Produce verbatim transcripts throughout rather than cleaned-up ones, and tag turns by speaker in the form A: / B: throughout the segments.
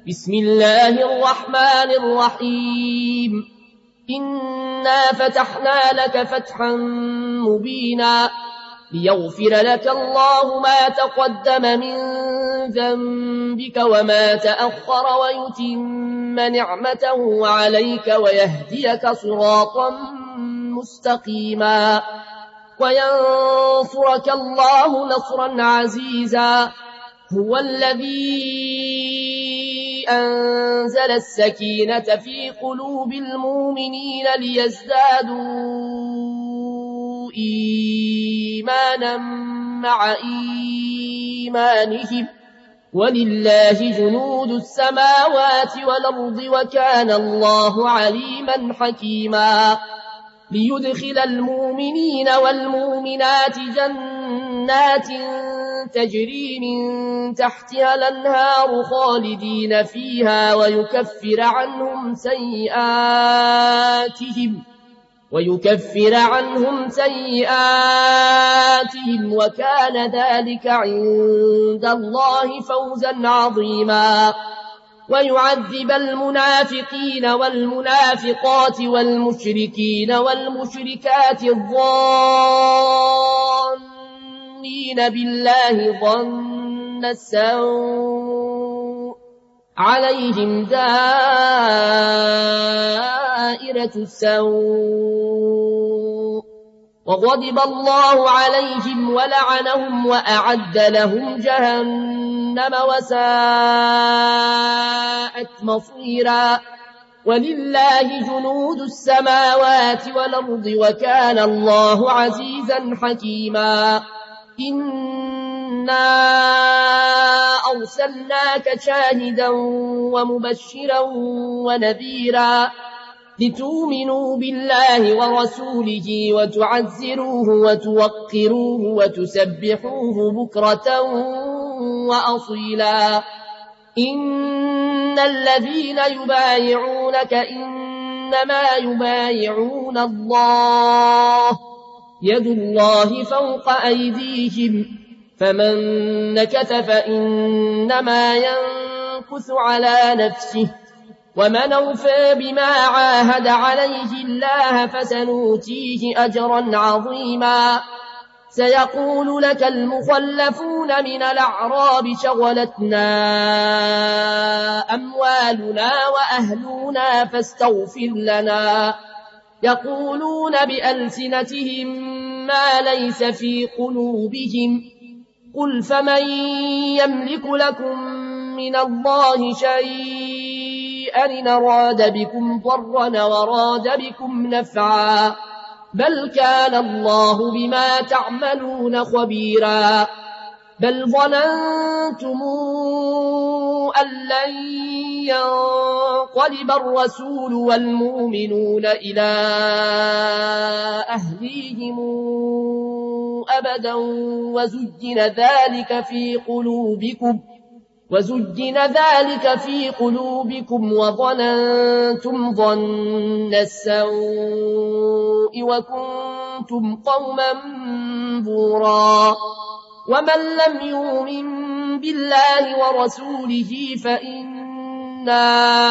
A: بسم الله الرحمن الرحيم إنا فتحنا لك فتحا مبينا ليغفر لك الله ما تقدم من ذنبك وما تأخر ويتم نعمته عليك ويهديك صراطا مستقيما وينصرك الله نصرا عزيزا هو الذي أنزل السكينة في قلوب المؤمنين ليزدادوا إيمانا مع إيمانهم ولله جنود السماوات والأرض وكان الله عليما حكيما ليدخل المؤمنين والمؤمنات جنات تجري من تحتها الأنهار خالدين فيها ويكفر عنهم سيئاتهم ويكفر عنهم سيئاتهم وكان ذلك عند الله فوزا عظيما ويعذب المنافقين والمنافقات والمشركين والمشركات الظانين بالله ظن السوء عليهم دائرة السوء وغضب الله عليهم ولعنهم وأعد لهم جهنم وساءت مصيرا ولله جنود السماوات والأرض وكان الله عزيزا حكيما إنا أرسلناك شاهدا ومبشرا ونذيرا لتؤمنوا بالله ورسوله وتعزروه وتوقروه وتسبحوه بكرة وأصيلا إن الذين يبايعونك إنما يبايعون الله يد الله فوق أيديهم فمن نكث فإنما ينكث على نفسه ومن أوفى بما عاهد عليه الله فسنؤتيه أجرا عظيما سيقول لك المخلفون من الأعراب شغلتنا أموالنا وأهلنا فاستغفر لنا يقولون بألسنتهم ما ليس في قلوبهم قل فمن يملك لكم من الله شيئا إن أراد بكم ضرا وراد بكم نفعا بل كان الله بما تعملون خبيرا بل ظننتم أن لن ينقلب الرسول والمؤمنون إلى أهليهم أبدا وزجن ذلك في قلوبكم وزجن ذلك في قلوبكم وظننتم ظن السوء وكنتم قوما بورا ومن لم يؤمن بالله ورسوله فإنا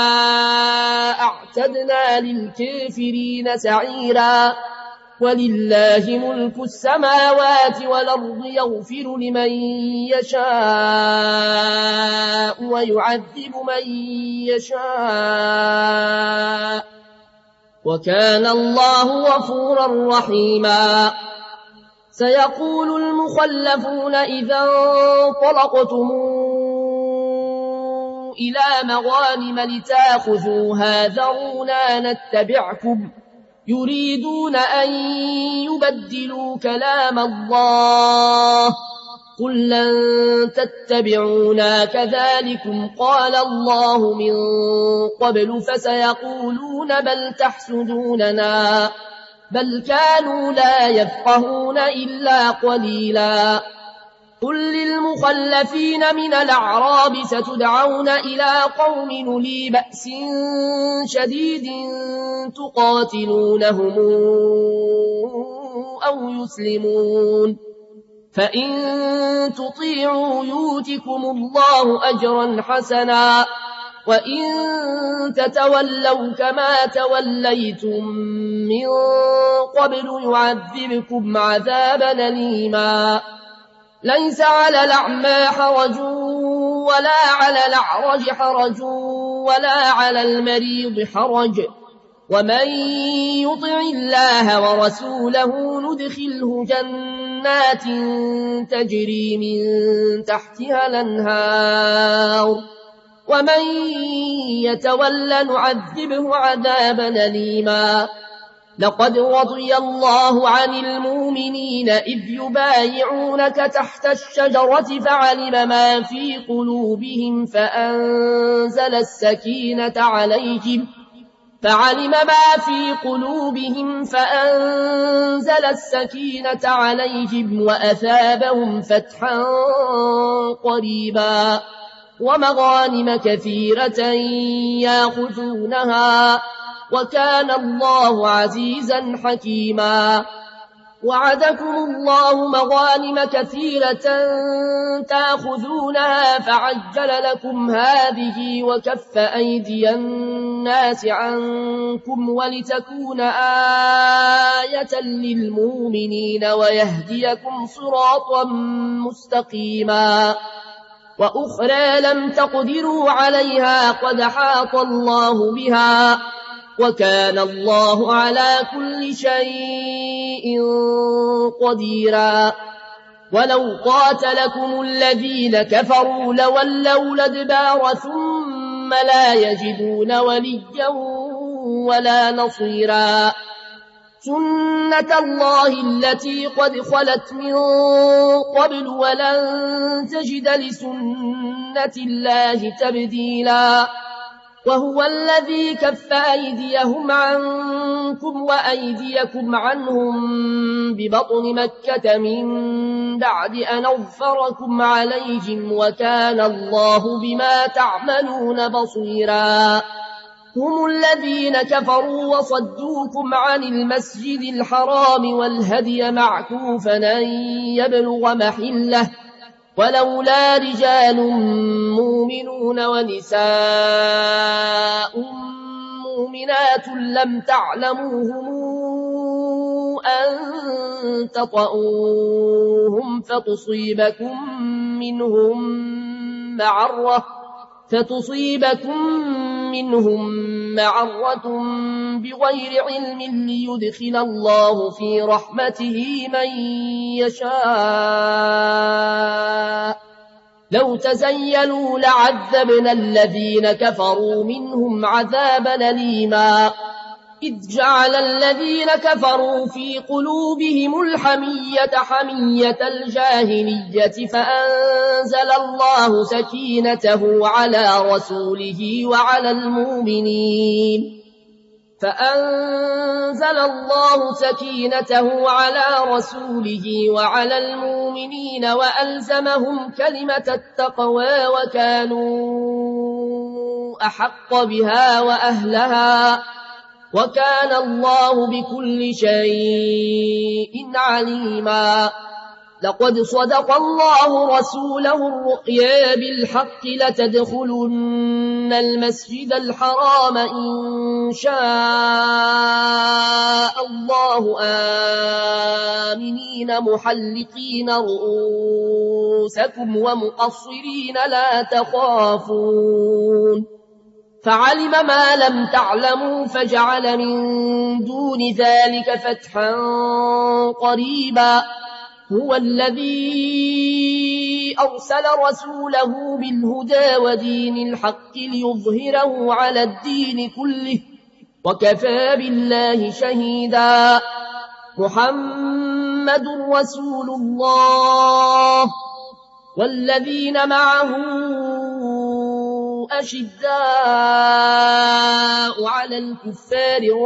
A: أعتدنا للكافرين سعيرا ولله ملك السماوات والأرض يغفر لمن يشاء ويعذب من يشاء وكان الله غفورا رحيما سيقول المخلفون إذا انطلقتم إلى مغانم لتأخذوها ذرونا نتبعكم يريدون أن يبدلوا كلام الله قل لن تتبعونا كذلكم قال الله من قبل فسيقولون بل تحسدوننا بل كانوا لا يفقهون إلا قليلا قل للمخلفين من الأعراب ستدعون إلى قوم أولي بأس شديد تقاتلونهم أو يسلمون فإن تطيعوا يؤتكم الله أجرا حسنا وإن تتولوا كما توليتم من قبل يعذبكم عذابا أليما ليس على الأعمى حرج ولا على الأعرج حرج ولا على المريض حرج ومن يطع الله ورسوله ندخله جنات تجري من تحتها الأنهار ومن يتولى نعذبه عذابا أليما لقد رضي الله عن المؤمنين إذ يبايعونك تحت الشجرة فعلم ما في قلوبهم فأنزل السكينة عليهم فعلم ما في قلوبهم فأنزل السكينة عليهم وأثابهم فتحا قريبا ومغانم كثيرة يأخذونها وكان الله عزيزا حكيما وعدكم الله مغانم كثيرة تأخذونها فعجل لكم هذه وكف أيدي الناس عنكم ولتكون آية للمؤمنين ويهديكم صراطا مستقيما وأخرى لم تقدروا عليها قد حاط الله بها وكان الله على كل شيء قديرا ولو قاتلكم الذين كفروا لولوا الأدبار ثم لا يجدون وليا ولا نصيرا سنة الله التي قد خلت من قبل ولن تجد لسنة الله تبديلا وهو الذي كف أيديهم عنكم وأيديكم عنهم ببطن مكة من بعد أن أظفركم عليهم وكان الله بما تعملون بصيرا هم الذين كفروا وصدوكم عن المسجد الحرام والهدي معكوفا أن يبلغ محله ولولا رجال مؤمنون ونساء مؤمنات لم تعلموهم أن تطؤوهم فتصيبكم منهم معرة فتصيبكم منهم معرة بغير علم ليدخل الله في رحمته من يشاء لو تزيلوا لعذبنا الذين كفروا منهم عذابا أليما إذ جعل الذين كفروا في قلوبهم الحمية حمية الجاهلية فأنزل الله سكينته على رسوله وعلى المؤمنين فأنزل الله سكينته على رسوله وعلى المؤمنين وألزمهم كلمة التقوى وكانوا أحق بها وأهلها وكان الله بكل شيء عليما لقد صدق الله رسوله الرؤيا بالحق لتدخلن المسجد الحرام إن شاء الله آمنين محلقين رؤوسكم ومقصرين لا تخافون فعلم ما لم تعلموا فجعل من دون ذلك فتحا قريبا هو الذي أرسل رسوله بالهدى ودين الحق ليظهره على الدين كله وكفى بالله شهيدا محمد رسول الله والذين معه أشداء على الكفار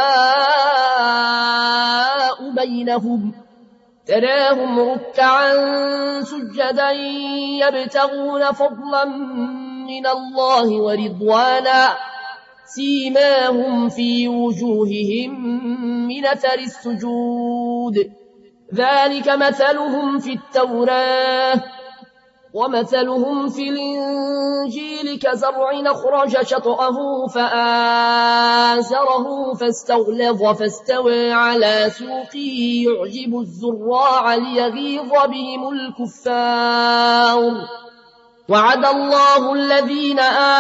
A: رحماء بينهم تراهم ركعا سجدا يبتغون فضلا من الله ورضوانا سيماهم في وجوههم من أثر السجود ذلك مثلهم في التوراة ومثلهم في الإنجيل كزرع أخرج شطأه فآزره فاستغلظ فاستوى على سوقه يعجب الزراع ليغيظ بهم الكفار. وعد الله الذين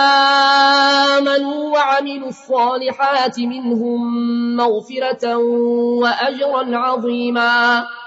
A: آمنوا وعملوا الصالحات منهم مغفرة وأجرا عظيما.